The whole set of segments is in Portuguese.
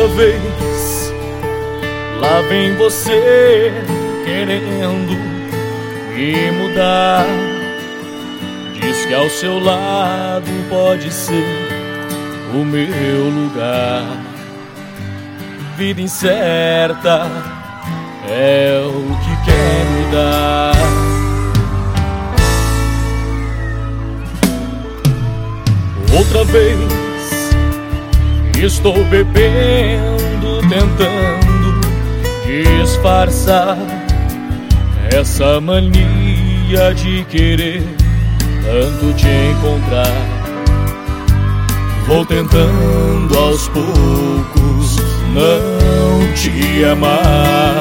outra vez. Lá vem você querendo me mudar. Diz que ao seu lado pode ser o meu lugar. Vida incerta é o que quer me dar. Outra vez estou bebendo, tentando disfarçar essa mania de querer tanto te encontrar. Vou tentando aos poucos não te amar.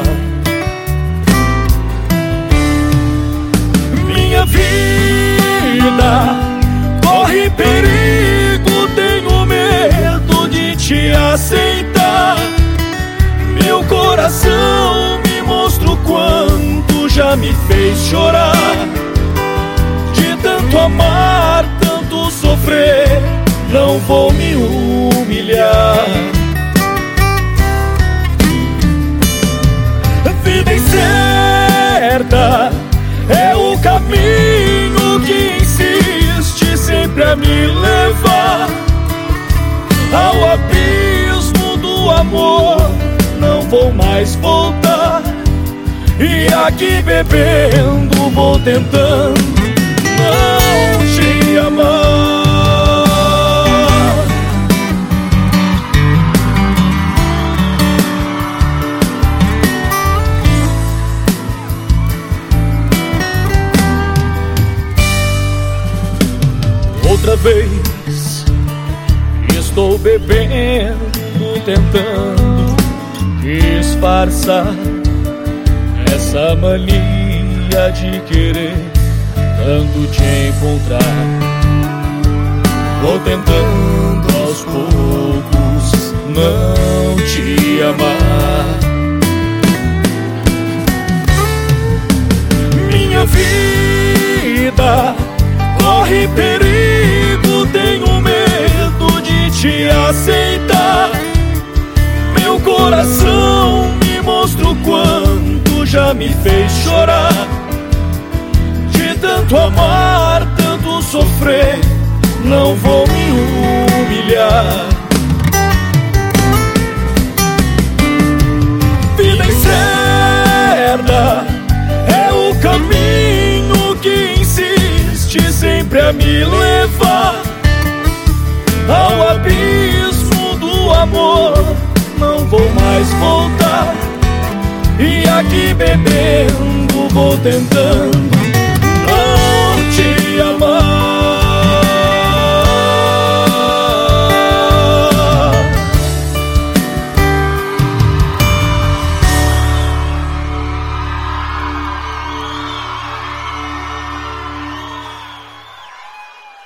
Minha vida corre perigo, tenho medo de te aceitar. Meu coração me mostra o quanto já me fez chorar. De tanto amar, tanto sofrer, não vou me humilhar. Vida incerta é o caminho que insiste sempre a me levar ao abismo do amor. Não vou mais voltar. E aqui bebendo vou tentando não te amar. Outra vez estou bebendo, tentando disfarçar essa mania de querer tanto te encontrar. Vou tentando aos poucos não te amar. Minha vida corre perigo, tenho medo de te aceitar. Meu coração me mostra o quanto já me fez chorar. De tanto amar, tanto sofrer, não vou me humilhar. Vida incerta é o caminho que insiste sempre a me levar ao abismo do amor. Não vou mais voltar. E aqui bebendo vou tentando